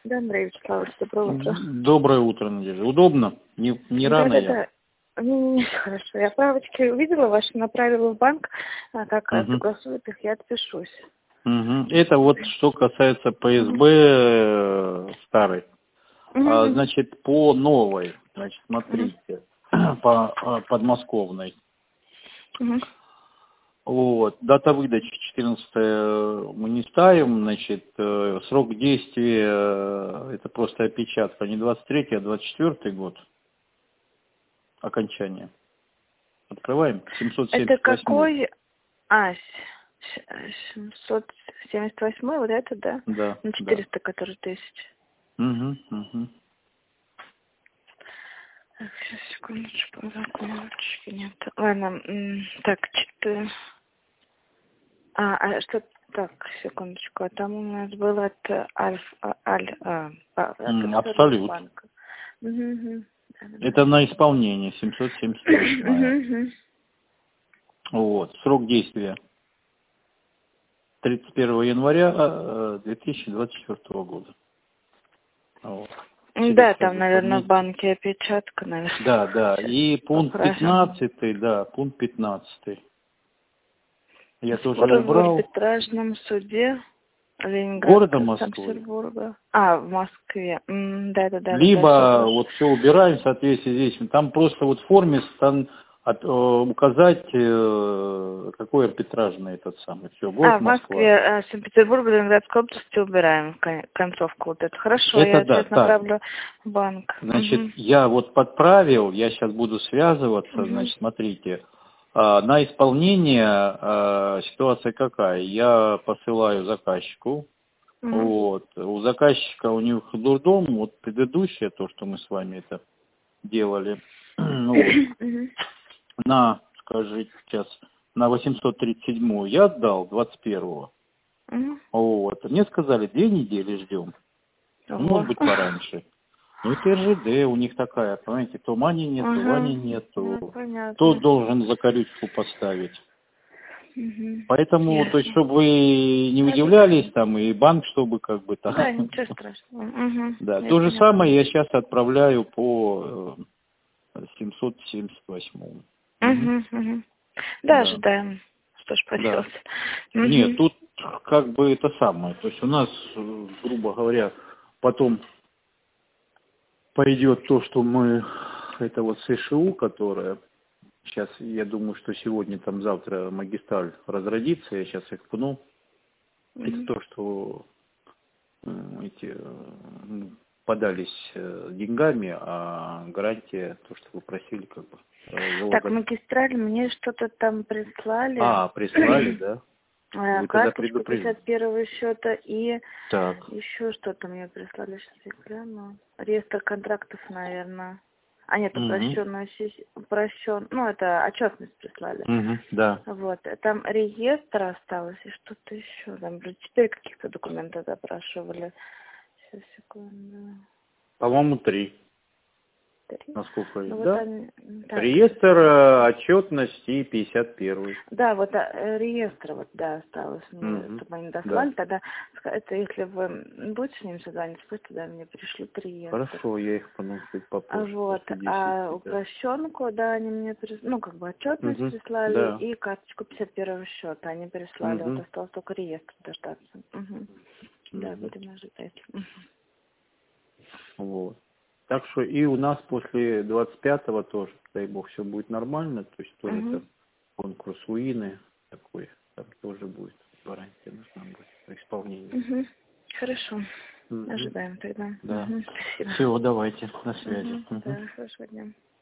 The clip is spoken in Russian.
Да, Андрей Вячеславович, доброе утро. Доброе утро, Надежда. Удобно? Не рано я? Да. Не, хорошо. Я правочки увидела ваши, направила в банк. Как согласуют их, я отпишусь. Это вот что касается ПСБ старой. Значит, по новой, значит, смотрите, по подмосковной. Вот, дата выдачи 14 мы не ставим, значит, срок действия, это просто опечатка, не 23, а 24 год окончания. Открываем, 778. Это какой? 778, вот это, да? Да. Ну, 400, да. Который тысяч. Так, сейчас, секундочку, закладочки нет. Ладно, так, 4... что... Так, секундочку, а там у нас было от Абсолют. банка. Это на исполнение, 778. Вот, срок действия 31 января 2024 года. Вот. Да, там, наверное, в банке опечатка, наверное. Да. И пункт 15, да, пункт 15. Я тоже убрал. В арбитражном суде города Москвы. Санкт-Петербурга. В Москве. Да. Либо вот все убираем в соответствии здесь. Там просто вот в форме указать, какой арбитражный этот самый. Все, город в Москве, Санкт-Петербург, Ленинградской области убираем концовку вот эту. Хорошо, это я сейчас направлю в банк. Значит, я вот подправил, я сейчас буду связываться, значит, смотрите. На исполнение ситуация какая? Я посылаю заказчику. Вот. У заказчика у них дурдом, вот предыдущее, то, что мы с вами это делали, на, скажите, сейчас, на 837 я отдал 21-го. Вот. Мне сказали, 2 недели ждем. Может быть, пораньше. Ну, это РЖД у них такая, понимаете, то Мани нет, то Вани нет, то должен закорючку поставить. Поэтому, то есть, чтобы вы не удивлялись, там, и банк, чтобы как бы так. Да, ничего страшного. Да, то же самое я сейчас отправляю по 778. Да, ожидаем. Что ж поделать. Нет, тут как бы это самое. То есть у нас, грубо говоря, потом пойдет то, что мы, это вот СШУ, которая сейчас, я думаю, что сегодня, там, завтра магистраль разродится, я сейчас их пну. Это то, что эти подались деньгами, а гарантия, то, что вы просили, как бы. Так, магистраль, мне что-то там прислали. Прислали, да? Карточку 51-го счета и еще что-то мне прислали, сейчас я гляну. Реестр контрактов, наверное. Нет, это отчетность прислали. Да. Вот, там реестр осталось и что-то еще. Там 4 каких-то документа запрашивали. Сейчас, секунду. По-моему, 3. 3? Насколько я Да? Реестр, отчетность и 51. Да, вот реестр, осталось мне, чтобы они дослали. Тогда, это если вы будете с ним созваниваться, пусть тогда мне пришлют реестр. Хорошо, я их поношу попозже. Вот, упрощенку, они мне прислали, отчетность прислали, и карточку 51-го счета они прислали. Вот осталось только реестр дождаться. Да, будем ожидать. Вот. Так что и у нас после 25-го тоже, дай бог, все будет нормально. То есть тоже там конкурс УИНы такой, там тоже будет гарантия нужна будет по исполнению. Хорошо. Ожидаем тогда. Да. Спасибо. Все, давайте, на связи. Да, хорошего дня.